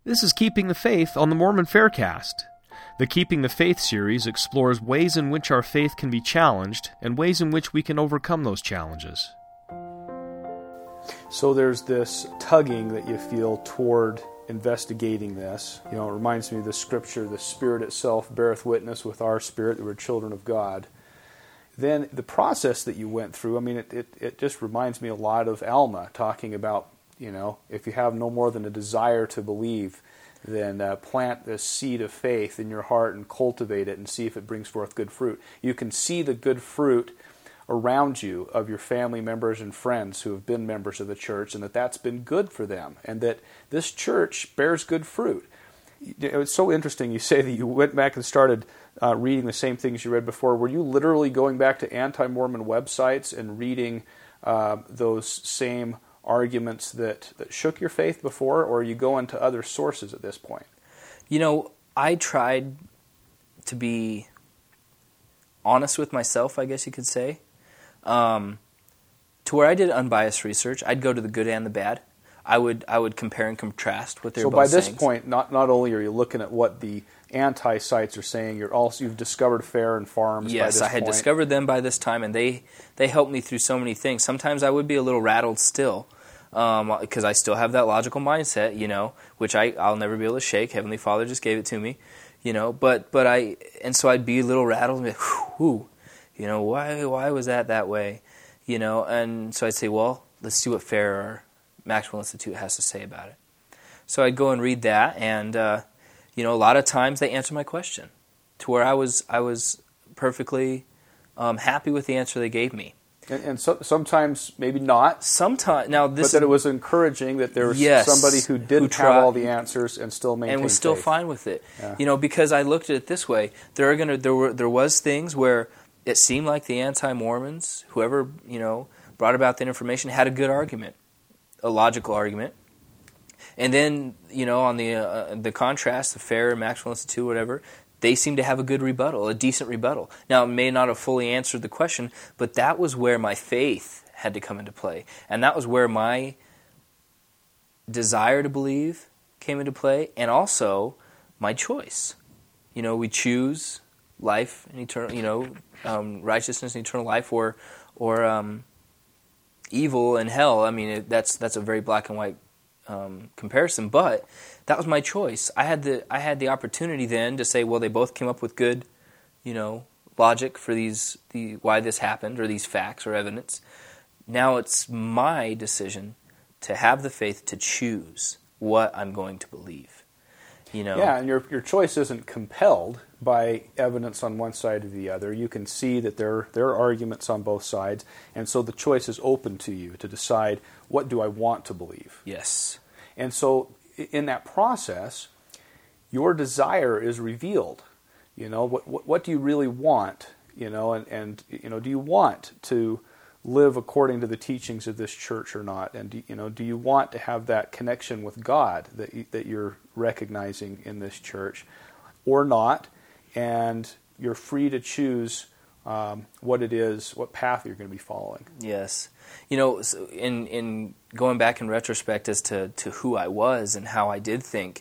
This is Keeping the Faith on the Mormon Faircast. The Keeping the Faith series explores ways in which our faith can be challenged and ways in which we can overcome those challenges. So there's this tugging that you feel toward investigating this. It reminds me of the scripture, the Spirit itself beareth witness with our spirit that we're children of God. Then the process that you went through, it just reminds me a lot of Alma talking about, if you have no more than a desire to believe, then plant this seed of faith in your heart and cultivate it and see if it brings forth good fruit. You can see the good fruit around you of your family members and friends who have been members of the church, and that's been good for them, and that this church bears good fruit. It's so interesting you say that you went back and started reading the same things you read before. Were you literally going back to anti-Mormon websites and reading those same arguments that shook your faith before, or are you going to other sources at this point? I tried to be honest with myself, I guess you could say, to where I did unbiased research. I'd go to the good and the bad. I would compare and contrast what they're both saying. So by this point, not only are you looking at what the anti-sites are saying, you've discovered Fair and Farms by this point. Yes, I had discovered them by this time, and they helped me through so many things. Sometimes I would be a little rattled still, because I still have that logical mindset, which I'll never be able to shake. Heavenly Father just gave it to me, so I'd be a little rattled and be like, why was that way, and so I'd say, well, let's see what Fair or Maxwell Institute has to say about it. So I'd go and read that, and a lot of times they answer my question to where I was perfectly happy with the answer they gave me. And so, sometimes maybe not. Sometimes but that it was encouraging that there was somebody who didn't have all the answers and still maintained and was still faith. Fine with it. Yeah. Because I looked at it this way: there was things where it seemed like the anti-Mormons, whoever brought about that information, had a good argument, a logical argument, and then on the contrast, the Fair and Maxwell Institute, whatever. They seem to have a good rebuttal, a decent rebuttal. Now, it may not have fully answered the question, but that was where my faith had to come into play. And that was where my desire to believe came into play, and also my choice. We choose life and eternal, righteousness and eternal life, or evil and hell. That's a very black and white comparison, but that was my choice. I had the opportunity then to say, well, they both came up with good, logic for why this happened, or these facts or evidence. Now it's my decision to have the faith to choose what I'm going to believe. Yeah, and your choice isn't compelled by evidence on one side or the other. You can see that there are arguments on both sides, and so the choice is open to you to decide, what do I want to believe? Yes. And so in that process, your desire is revealed. What do you really want? And do you want to live according to the teachings of this church or not? And do you want to have that connection with God that you're recognizing in this church, or not? And you're free to choose what path you're going to be following. Yes. In going back in retrospect as to who I was and how I did think,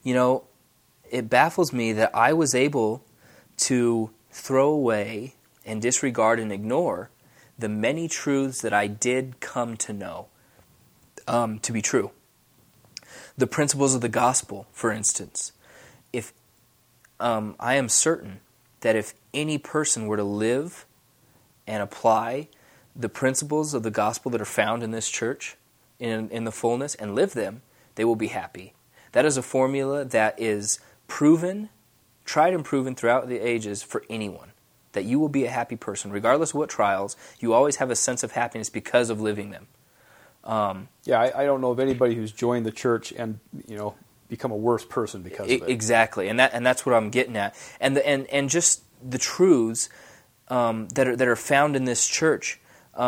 it baffles me that I was able to throw away and disregard and ignore the many truths that I did come to know to be true. The principles of the gospel, for instance. If I am certain that if any person were to live and apply the principles of the gospel that are found in this church in the fullness and live them, they will be happy. That is a formula that is proven, tried and proven throughout the ages for anyone, that you will be a happy person. Regardless of what trials, you always have a sense of happiness because of living them. I don't know of anybody who's joined the church and become a worse person because of it. Exactly, and that's what I'm getting at. And just the truths that are found in this church.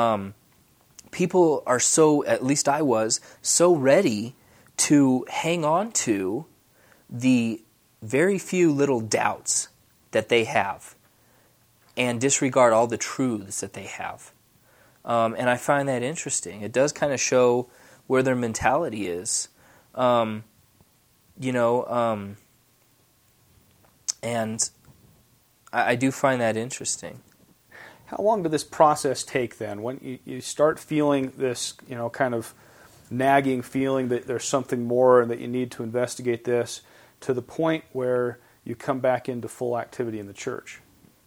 People are so, at least I was, so ready to hang on to the very few little doubts that they have and disregard all the truths that they have. And I find that interesting. It does kind of show where their mentality is. and I do find that interesting. How long did this process take then? When you start feeling this, kind of nagging feeling that there's something more and that you need to investigate this, to the point where you come back into full activity in the church?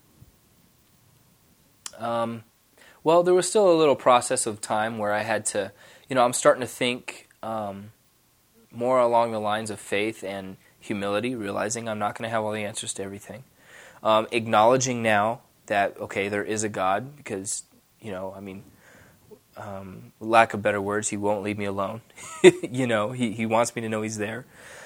Well, there was still a little process of time where I had to, I'm starting to think more along the lines of faith and humility, realizing I'm not going to have all the answers to everything. Acknowledging now that, okay, there is a God, because, lack of better words, He won't leave me alone. He wants me to know He's there.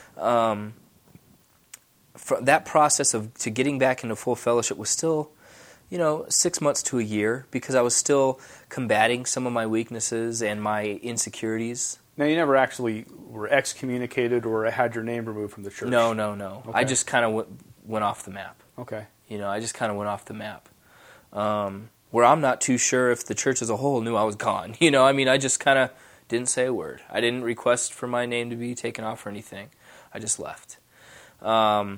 That process to getting back into full fellowship was still, 6 months to a year, because I was still combating some of my weaknesses and my insecurities. Now, you never actually were excommunicated or had your name removed from the church? No. Okay. I just kind of went off the map. Okay. I just kind of went off the map. Where I'm not too sure if the church as a whole knew I was gone. I just kind of didn't say a word. I didn't request for my name to be taken off or anything. I just left. And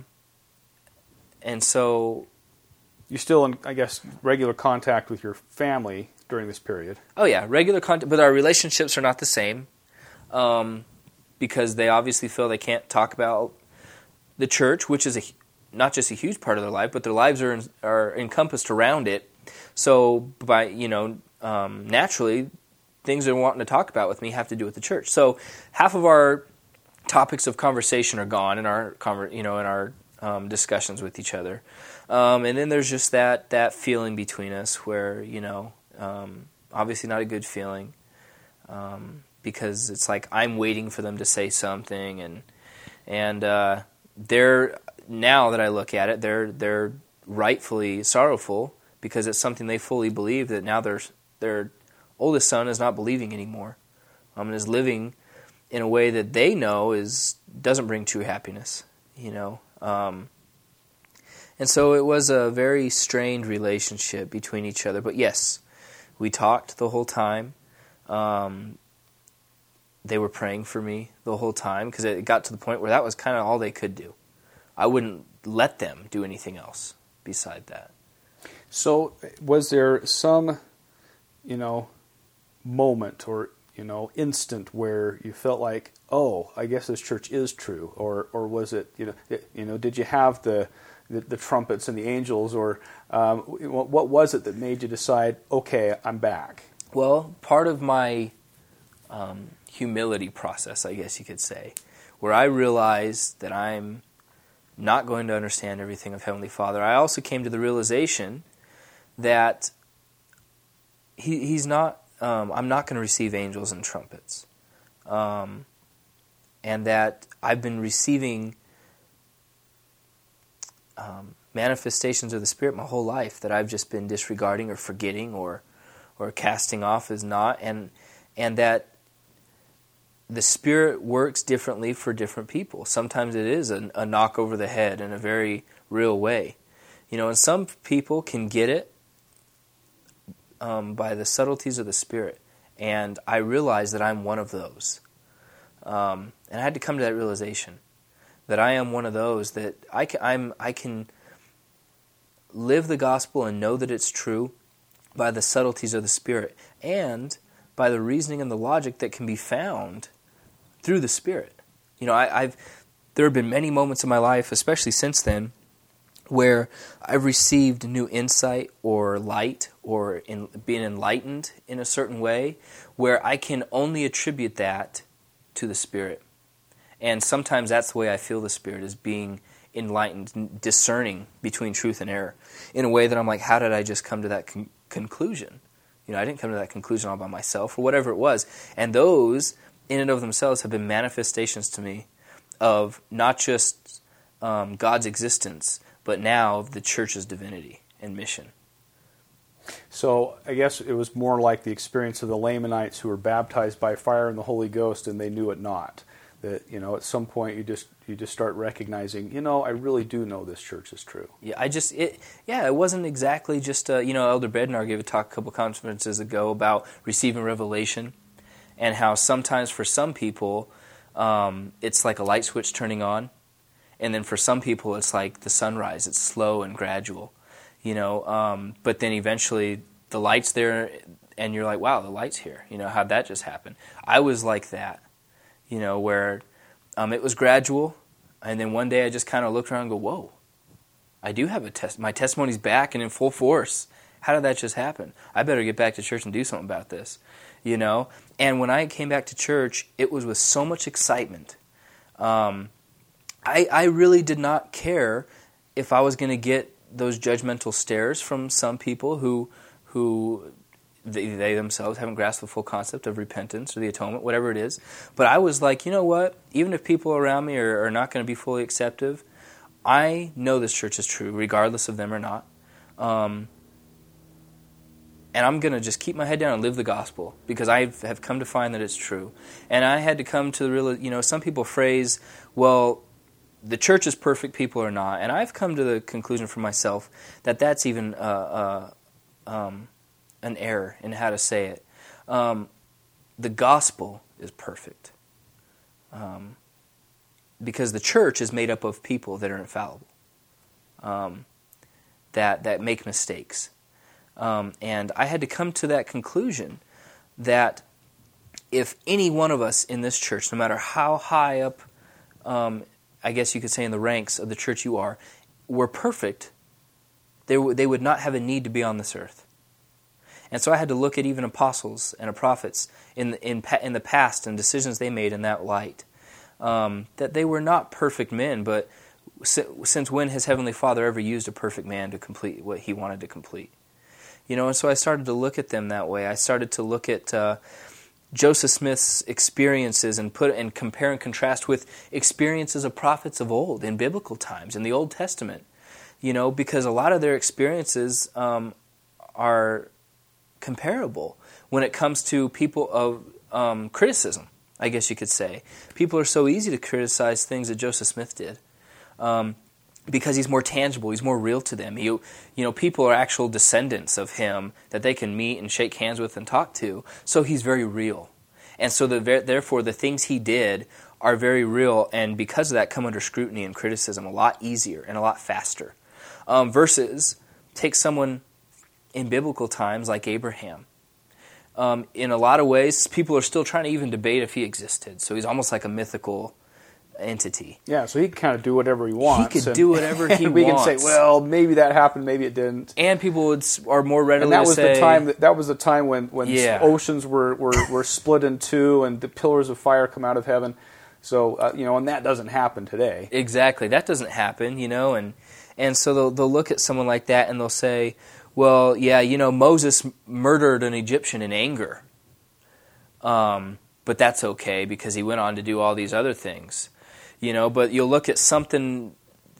so... You're still in, I guess, regular contact with your family during this period? Oh, yeah, regular contact, but our relationships are not the same, because they obviously feel they can't talk about the church, which is not just a huge part of their life, but their lives are encompassed around it. So, by naturally, things they're wanting to talk about with me have to do with the church. So, half of our topics of conversation are gone in our discussions with each other. And then there's just that feeling between us where, obviously not a good feeling, because it's like I'm waiting for them to say something, and they're, now that I look at it, they're rightfully sorrowful, because it's something they fully believe, that now their oldest son is not believing anymore, and is living in a way that they know doesn't bring true happiness, And so it was a very strained relationship between each other. But yes, we talked the whole time. They were praying for me the whole time, because it got to the point where that was kind of all they could do. I wouldn't let them do anything else beside that. So was there some, moment or, instant where you felt like, oh, I guess this church is true? Or was it, did you have the trumpets and the angels, or what was it that made you decide, okay, I'm back? Well, part of my humility process, I guess you could say, where I realized that I'm not going to understand everything of Heavenly Father, I also came to the realization that He's not, I'm not going to receive angels and trumpets, and that I've been receiving manifestations of the Spirit my whole life that I've just been disregarding or forgetting or casting off as not, and that the Spirit works differently for different people. Sometimes it is a knock over the head in a very real way, and some people can get it by the subtleties of the Spirit, and I realize that I'm one of those, and I had to come to that realization, that I am one of those, that I can live the gospel and know that it's true by the subtleties of the Spirit, and by the reasoning and the logic that can be found through the Spirit. There have been many moments in my life, especially since then, where I've received new insight or light or being enlightened in a certain way, where I can only attribute that to the Spirit. And sometimes that's the way I feel the Spirit, is being enlightened, discerning between truth and error, in a way that I'm like, how did I just come to that conclusion? I didn't come to that conclusion all by myself, or whatever it was. And those, in and of themselves, have been manifestations to me of not just God's existence, but now of the church's divinity and mission. So I guess it was more like the experience of the Lamanites who were baptized by fire and the Holy Ghost, and they knew it not. That at some point you just start recognizing, I really do know this church is true. Yeah, it wasn't exactly just Elder Bednar gave a talk a couple conferences ago about receiving revelation, and how sometimes for some people it's like a light switch turning on. And then for some people, it's like the sunrise. It's slow and gradual, but then eventually the light's there, and you're like, wow, the light's here. How'd that just happen? I was like that, where it was gradual, and then one day I just kind of looked around and go, whoa, I do have my testimony's back and in full force. How did that just happen? I better get back to church and do something about this, And when I came back to church, it was with so much excitement. I really did not care if I was going to get those judgmental stares from some people who they themselves haven't grasped the full concept of repentance or the atonement, whatever it is. But I was like, you know what? Even if people around me are not going to be fully acceptive, I know this church is true, regardless of them or not. And I'm going to just keep my head down and live the gospel because I have come to find that it's true. And I had to come to the real, some people phrase, well, the church is perfect, people are not. And I've come to the conclusion for myself that that's even an error in how to say it. The gospel is perfect. Because the church is made up of people that are infallible, that make mistakes. And I had to come to that conclusion that if any one of us in this church, no matter how high up, I guess you could say in the ranks of the church you are, were perfect, they would not have a need to be on this earth. And so I had to look at even apostles and prophets in the past and decisions they made in that light. That they were not perfect men, but since when has Heavenly Father ever used a perfect man to complete what He wanted to complete? And so I started to look at them that way. I started to look at Joseph Smith's experiences and compare and contrast with experiences of prophets of old in biblical times, in the Old Testament. Because a lot of their experiences are comparable when it comes to people of criticism, I guess you could say. People are so easy to criticize things that Joseph Smith did. Because he's more tangible, he's more real to them. People are actual descendants of him that they can meet and shake hands with and talk to. So he's very real, and so therefore the things he did are very real, and because of that come under scrutiny and criticism a lot easier and a lot faster. Versus take someone in biblical times like Abraham. In a lot of ways, people are still trying to even debate if he existed. So he's almost like a mythical entity. Yeah, so he can kind of do whatever he wants. He could do whatever he we wants. can say, well, maybe that happened, maybe it didn't. And people are more readily and that to was say... that was the time when oceans were split in two and the pillars of fire come out of heaven. So, and that doesn't happen today. Exactly. That doesn't happen, and so they'll look at someone like that and they'll say, well, yeah, Moses murdered an Egyptian in anger. But that's okay because he went on to do all these other things. But you'll look at something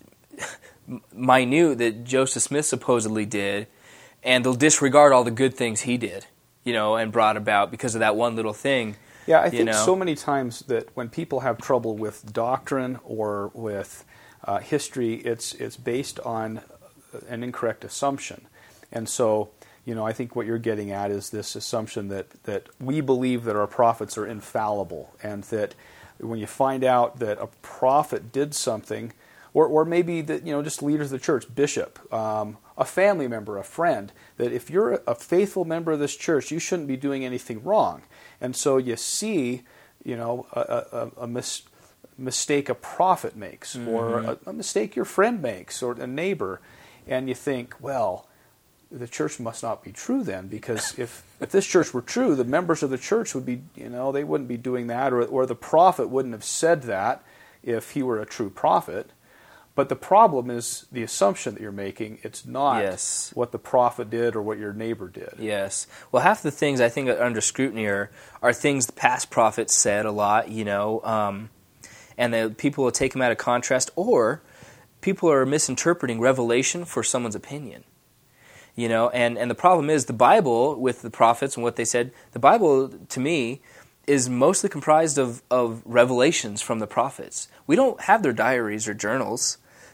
minute that Joseph Smith supposedly did, and they'll disregard all the good things he did, and brought about because of that one little thing. Yeah, I think so many times that when people have trouble with doctrine or with history, it's based on an incorrect assumption. And so, I think what you're getting at is this assumption that we believe that our prophets are infallible, and that when you find out that a prophet did something, or maybe that just leaders of the church, bishop, a family member, a friend, that if you're a faithful member of this church, you shouldn't be doing anything wrong. And so you see, a mistake a prophet makes, or a mistake your friend makes, or a neighbor, and you think, well, the church must not be true then, because if this church were true, the members of the church would be, they wouldn't be doing that, or the prophet wouldn't have said that if he were a true prophet. But the problem is the assumption that you're making. It's not what the prophet did or what your neighbor did. Yes. Well, half the things I think under scrutiny are things the past prophets said a lot, and the people will take them out of contrast, or people are misinterpreting Revelation for someone's opinion. And the problem is the Bible, with the prophets and what they said, the Bible, to me, is mostly comprised of revelations from the prophets. We don't have their diaries or journals,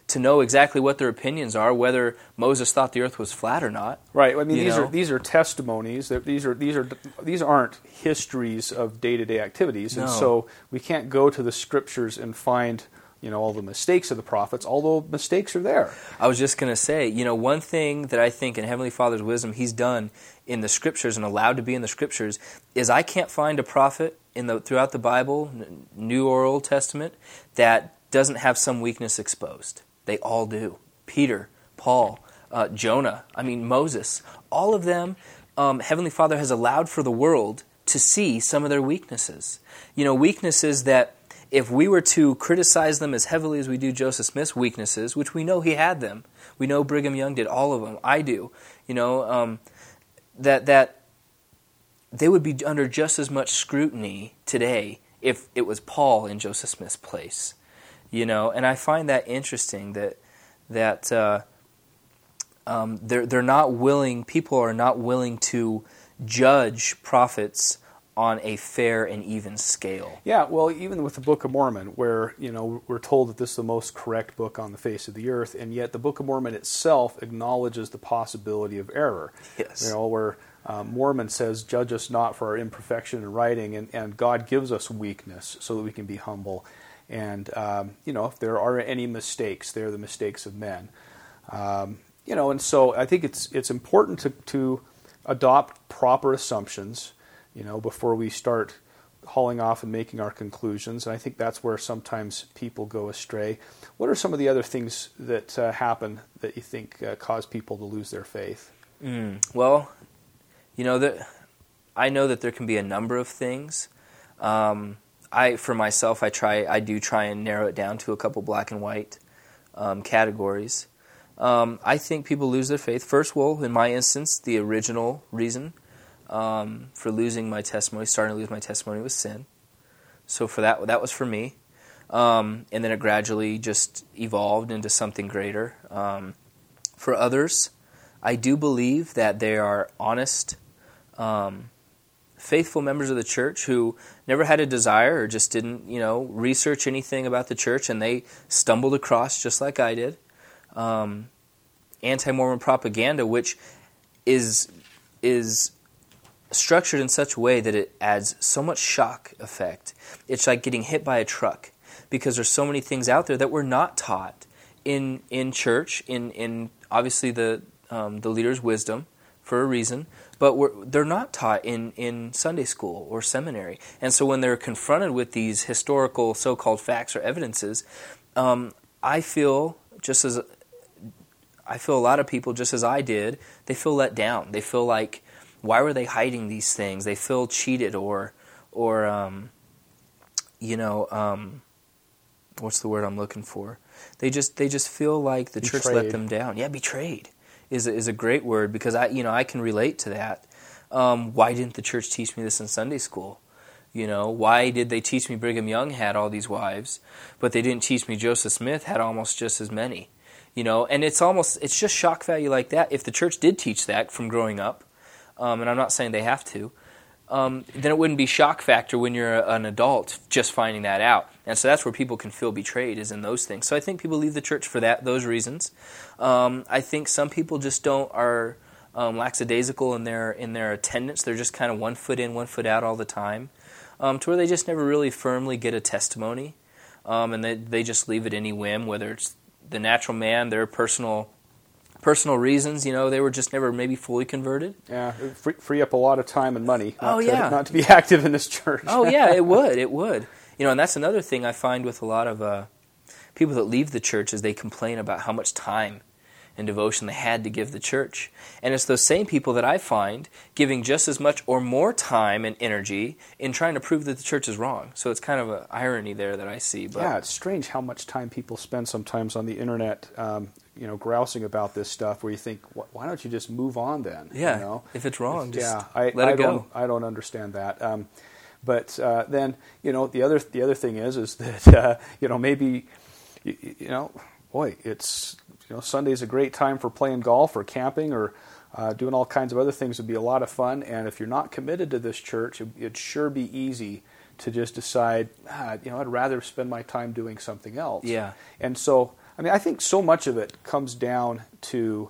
know exactly what their opinions are, whether Moses thought the earth was flat or not. Right. I mean, You these know? are testimonies. These aren't histories of day-to-day activities, and No. so we can't go to the scriptures and find all the mistakes of the prophets. Although mistakes are there. I was just going to say, one thing that I think in Heavenly Father's wisdom He's done in the Scriptures and allowed to be in the Scriptures is I can't find a prophet throughout the Bible, New or Old Testament, that doesn't have some weakness exposed. They all do. Peter, Paul, Jonah, Moses, all of them, Heavenly Father has allowed for the world to see some of their weaknesses. Weaknesses that if we were to criticize them as heavily as we do Joseph Smith's weaknesses, which we know he had them, we know Brigham Young did all of them, I do, that they would be under just as much scrutiny today if it was Paul in Joseph Smith's place. And I find that interesting that they're not willing, people are not willing to judge prophets on a fair and even scale. Yeah, well, even with the Book of Mormon, where we're told that this is the most correct book on the face of the earth, and yet the Book of Mormon itself acknowledges the possibility of error. Yes. Where Mormon says, "Judge us not for our imperfection in writing," and God gives us weakness so that we can be humble. And if there are any mistakes, they're the mistakes of men. And so I think it's important to adopt proper assumptions, before we start hauling off and making our conclusions. And I think that's where sometimes people go astray. What are some of the other things that happen that you think cause people to lose their faith? Well, I know that there can be a number of things. For myself, I do try and narrow it down to a couple black and white categories. I think people lose their faith. First, in my instance, the original reason for losing my testimony, starting to lose my testimony, was sin. So for that was for me. And then it gradually just evolved into something greater. For others, I do believe that they are honest, faithful members of the church who never had a desire or just didn't, research anything about the church, and they stumbled across, just like I did, anti-Mormon propaganda, which is structured in such a way that it adds so much shock effect. It's like getting hit by a truck, because there's so many things out there that we're not taught in church, in obviously the leader's wisdom for a reason, but they're not taught in Sunday school or seminary. And so when they're confronted with these historical so-called facts or evidences, I feel a lot of people, just as I did, they feel let down. They feel like, why were they hiding these things? They feel cheated or what's the word I'm looking for? They just feel like the church let them down. Yeah, betrayed is a great word, because I can relate to that. Why didn't the church teach me this in Sunday school? Why did they teach me Brigham Young had all these wives, but they didn't teach me Joseph Smith had almost just as many? And it's just shock value like that. If the church did teach that from growing up, and I'm not saying they have to, then it wouldn't be shock factor when you're an adult just finding that out. And so that's where people can feel betrayed, is in those things. So I think people leave the church for those reasons. I think some people just are lackadaisical in their attendance. They're just kind of 1 foot in, 1 foot out all the time, to where they just never really firmly get a testimony, and they just leave it any whim, whether it's the natural man, their personal reasons, they were just never maybe fully converted. Yeah, free up a lot of time and money not to be active in this church. Oh, yeah, it would. And that's another thing I find with a lot of people that leave the church, is they complain about how much time and devotion they had to give the church. And it's those same people that I find giving just as much or more time and energy in trying to prove that the church is wrong. So it's kind of an irony there that I see. But yeah, it's strange how much time people spend sometimes on the internet, grousing about this stuff, where you think, why don't you just move on then? Yeah, if it's wrong, just let it go. I don't understand that. But then, the other thing is that, maybe, it's, Sunday's a great time for playing golf or camping or doing all kinds of other things. Would be a lot of fun. And if you're not committed to this church, it'd sure be easy to just decide, I'd rather spend my time doing something else. Yeah. And so I mean, I think so much of it comes down to,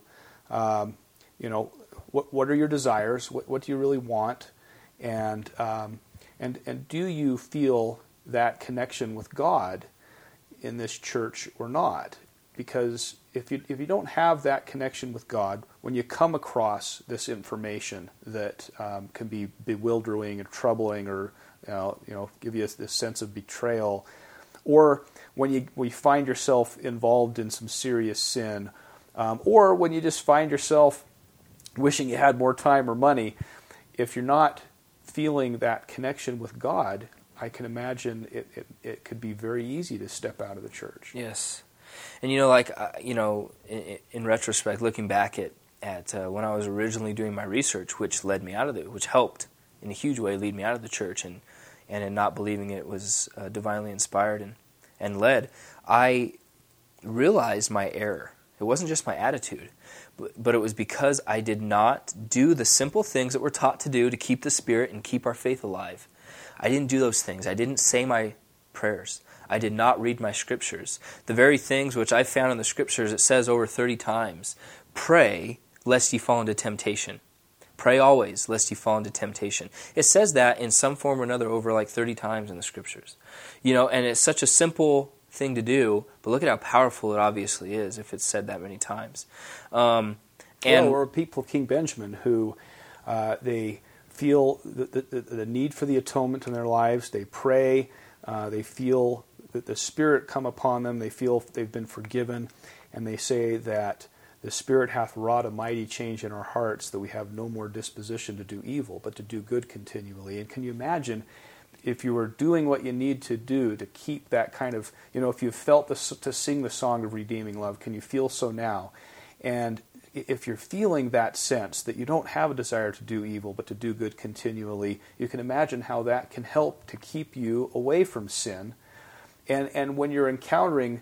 what are your desires? What do you really want? And do you feel that connection with God in this church or not? Because if you don't have that connection with God, when you come across this information that can be bewildering or troubling, or give you this sense of betrayal, or when you find yourself involved in some serious sin, or when you just find yourself wishing you had more time or money, if you're not feeling that connection with God, I can imagine it could be very easy to step out of the church. Yes. And in retrospect, looking back at when I was originally doing my research, which led me which helped in a huge way lead me out of the church, and in not believing it was divinely inspired and led, I realized my error. It wasn't just my attitude, but it was because I did not do the simple things that we're taught to do to keep the Spirit and keep our faith alive. I didn't do those things. I didn't say my prayers. I did not read my scriptures. The very things which I found in the scriptures, it says over 30 times, pray lest ye fall into temptation. Pray always lest ye fall into temptation. It says that in some form or another over like 30 times in the scriptures. And it's such a simple thing to do, but look at how powerful it obviously is if it's said that many times. Or people, King Benjamin, who they feel the need for the atonement in their lives. They pray. They feel that the Spirit come upon them. They feel they've been forgiven. And they say that the Spirit hath wrought a mighty change in our hearts, that we have no more disposition to do evil, but to do good continually. And can you imagine if you were doing what you need to do to keep that kind of, if you felt to sing the song of redeeming love, can you feel so now? And if you're feeling that sense that you don't have a desire to do evil but to do good continually, you can imagine how that can help to keep you away from sin. And when you're encountering,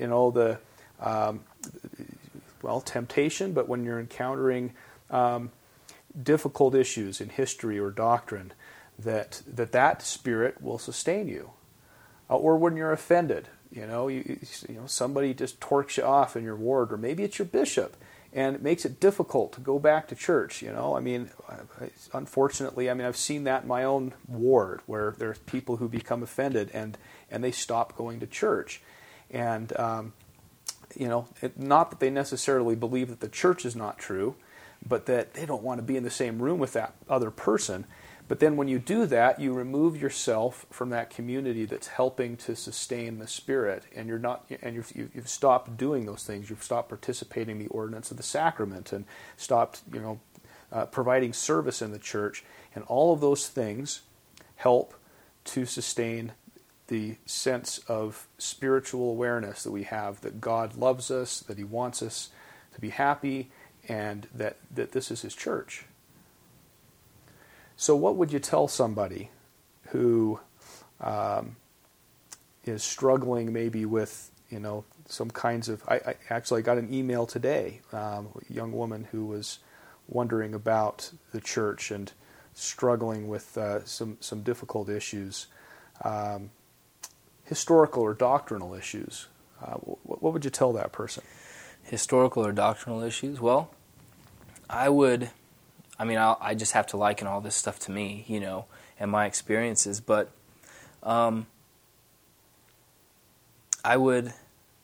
temptation, but when you're encountering difficult issues in history or doctrine, that Spirit will sustain you. Or when you're offended, somebody just torques you off in your ward, or maybe it's your bishop, and it makes it difficult to go back to church. Unfortunately, I've seen that in my own ward, where there's people who become offended and they stop going to church. And, not that they necessarily believe that the church is not true, but that they don't want to be in the same room with that other person. But then when you do that, you remove yourself from that community that's helping to sustain the Spirit, and you've stopped doing those things. You've stopped participating in the ordinance of the sacrament, and stopped, providing service in the church. And all of those things help to sustain the sense of spiritual awareness that we have, that God loves us, that He wants us to be happy, and that this is His church. So what would you tell somebody who is struggling maybe with, some kinds of... I actually got an email today, a young woman who was wondering about the church and struggling with some difficult issues, historical or doctrinal issues. What would you tell that person? Historical or doctrinal issues? Well, I just have to liken all this stuff to me, and my experiences, but I would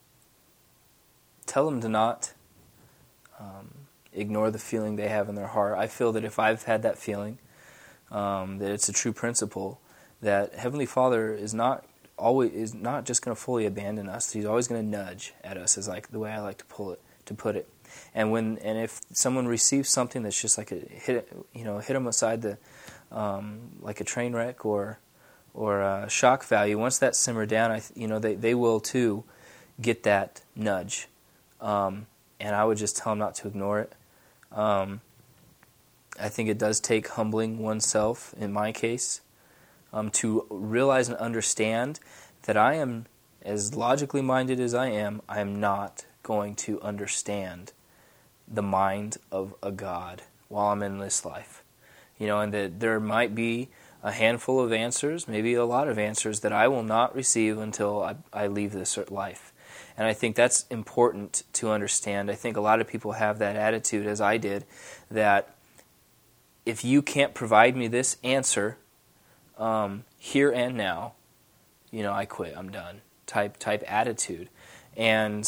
tell them to not ignore the feeling they have in their heart. I feel that if I've had that feeling, that it's a true principle, that Heavenly Father is not just going to fully abandon us. He's always going to nudge at us, is like the way I like to put it. And if someone receives something that's just like hit them aside the like a train wreck or a shock value, once that simmered down, they will too get that nudge. And I would just tell them not to ignore it. I think it does take humbling oneself, in my case, to realize and understand that I am, as logically minded as I am not going to understand the mind of a God while I'm in this life. And that there might be a handful of answers, maybe a lot of answers, that I will not receive until I leave this life. And I think that's important to understand. I think a lot of people have that attitude, as I did, that if you can't provide me this answer here and now, I quit, I'm done, type attitude. And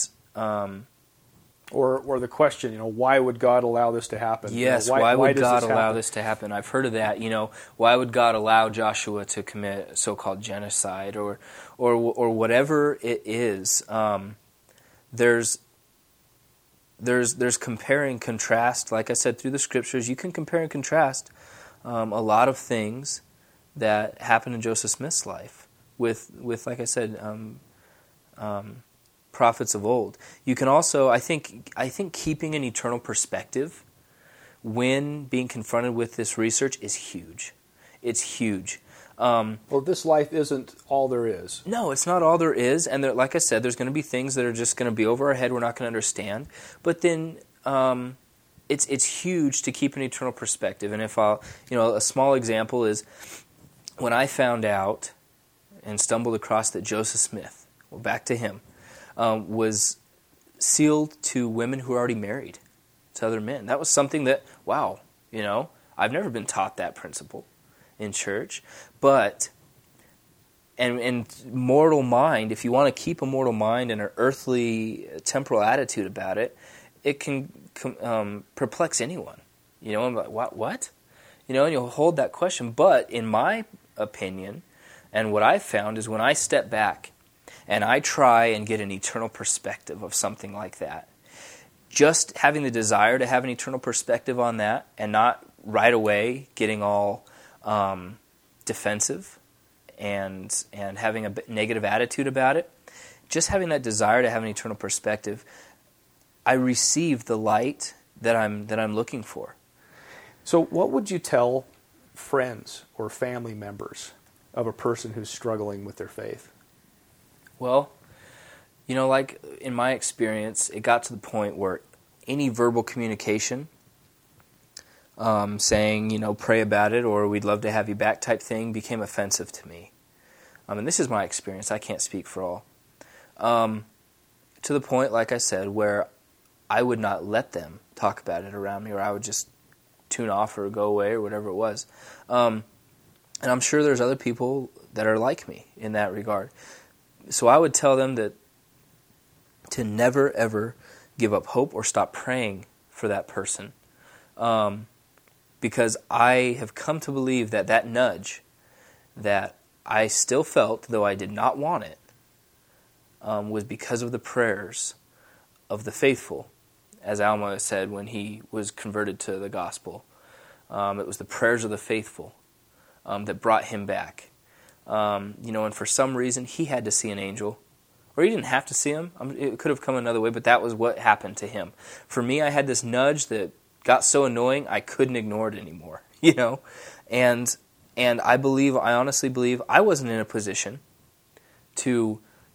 or the question, why would God allow this to happen? Yes, why would God allow this to happen? I've heard of that. Why would God allow Joshua to commit so-called genocide or whatever it is? There's compare and contrast. Like I said, through the scriptures, you can compare and contrast a lot of things that happened in Joseph Smith's life with like I said, prophets of old. You can also, I think keeping an eternal perspective when being confronted with this research is huge. It's huge. Well, this life isn't all there is. No, it's not all there is. And like I said, there's going to be things that are just going to be over our head we're not going to understand. But then it's huge to keep an eternal perspective. And if a small example is when I found out and stumbled across that Joseph Smith, well, back to him, was sealed to women who were already married to other men. That was something that, wow, I've never been taught that principle in church. But, and mortal mind, if you want to keep a mortal mind and an earthly, temporal attitude about it, it can perplex anyone. I'm like, what? And you'll hold that question. But in my opinion, and what I've found is when I step back and I try and get an eternal perspective of something like that, just having the desire to have an eternal perspective on that and not right away getting all defensive and having a negative attitude about it, just having that desire to have an eternal perspective, I receive the light that I'm looking for. So what would you tell friends or family members of a person who's struggling with their faith? Well, like in my experience, it got to the point where any verbal communication, saying, pray about it or we'd love to have you back type thing became offensive to me. And this is my experience. I can't speak for all. To the point, like I said, where I would not let them talk about it around me, or I would just tune off or go away or whatever it was. And I'm sure there's other people that are like me in that regard. So I would tell them that to never, ever give up hope or stop praying for that person. Because I have come to believe that nudge that I still felt, though I did not want it, was because of the prayers of the faithful, as Alma said when he was converted to the gospel. It was the prayers of the faithful that brought him back. And for some reason, he had to see an angel. Or he didn't have to see him. It could have come another way, but that was what happened to him. For me, I had this nudge that got so annoying, I couldn't ignore it anymore. And I honestly believe I wasn't in a position to,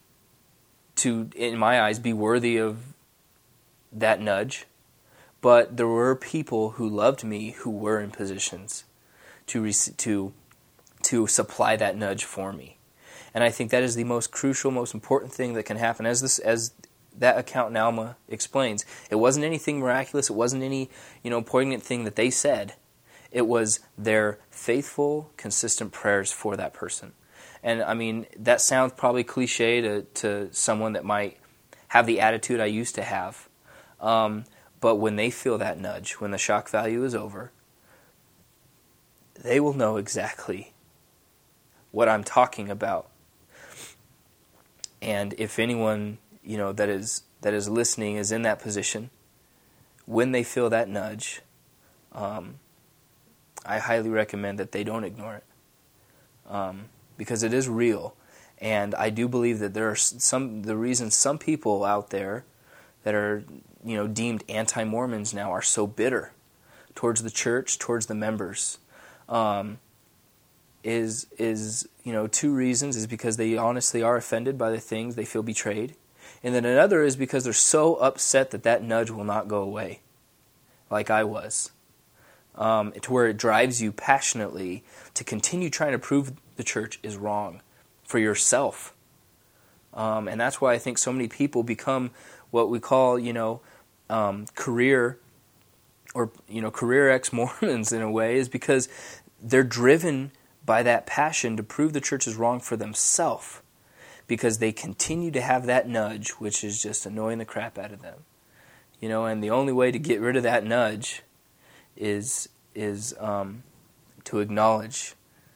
in my eyes, be worthy of that nudge. But there were people who loved me who were in positions to supply that nudge for me. And I think that is the most crucial, most important thing that can happen. As that account in Alma explains, it wasn't anything miraculous. It wasn't any poignant thing that they said. It was their faithful, consistent prayers for that person. And I mean, that sounds probably cliche to someone that might have the attitude I used to have. But when they feel that nudge, when the shock value is over, they will know exactly what I'm talking about. And if anyone, that is listening is in that position, when they feel that nudge, I highly recommend that they don't ignore it, because it is real. And I do believe that there are the reasons some people out there that are deemed anti-Mormons now are so bitter towards the church, towards the members, is two reasons. Is because they honestly are offended by the things, they feel betrayed. And then another is because they're so upset that nudge will not go away, like I was. To where it drives you passionately to continue trying to prove the church is wrong for yourself. And that's why I think so many people become what we call, career ex-Mormons in a way, is because they're driven by that passion to prove the church is wrong for themselves, because they continue to have that nudge, which is just annoying the crap out of them. And the only way to get rid of that nudge is to acknowledge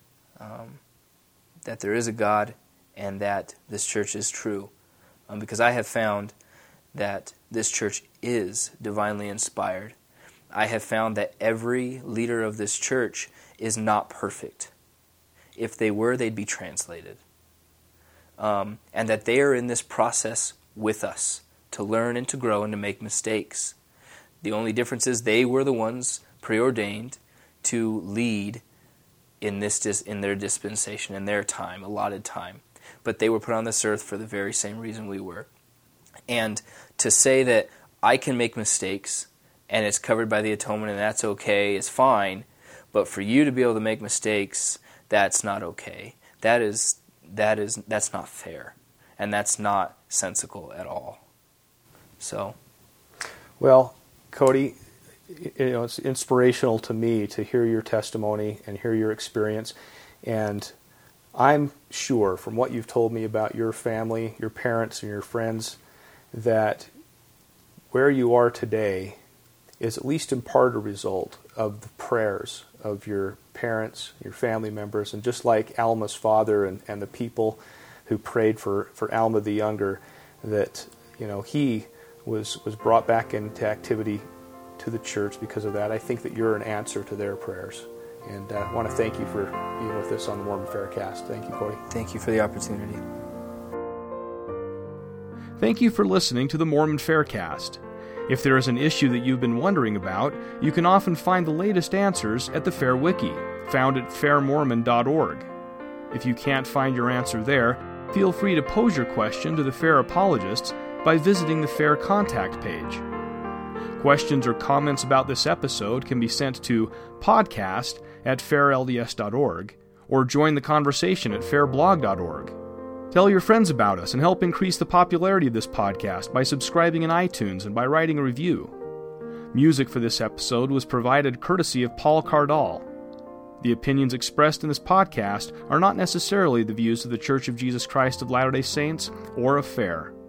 that there is a God and that this church is true. Because I have found that this church is divinely inspired. I have found that every leader of this church is not perfect. If they were, they'd be translated. And that they are in this process with us to learn and to grow and to make mistakes. The only difference is they were the ones preordained to lead in their dispensation, in their time, allotted time. But they were put on this earth for the very same reason we were. And to say that I can make mistakes and it's covered by the atonement and that's okay is fine, but for you to be able to make mistakes, that's not okay. That's not fair, and that's not sensical at all. So, well, Cody, it's inspirational to me to hear your testimony and hear your experience, and I'm sure from what you've told me about your family, your parents, and your friends, that where you are today is at least in part a result of the prayers of your parents, your family members, and just like Alma's father and the people who prayed for Alma the Younger, that he was brought back into activity to the church because of that. I think that you're an answer to their prayers. And I want to thank you for being with us on the Mormon Faircast. Thank you, Cody. Thank you for the opportunity. Thank you for listening to the Mormon Faircast. If there is an issue that you've been wondering about, you can often find the latest answers at the Fair Wiki, found at fairmormon.org. If you can't find your answer there, feel free to pose your question to the Fair apologists by visiting the Fair contact page. Questions or comments about this episode can be sent to podcast@fairlds.org or join the conversation at fairblog.org. Tell your friends about us and help increase the popularity of this podcast by subscribing in iTunes and by writing a review. Music for this episode was provided courtesy of Paul Cardall. The opinions expressed in this podcast are not necessarily the views of the Church of Jesus Christ of Latter-day Saints or of Fair.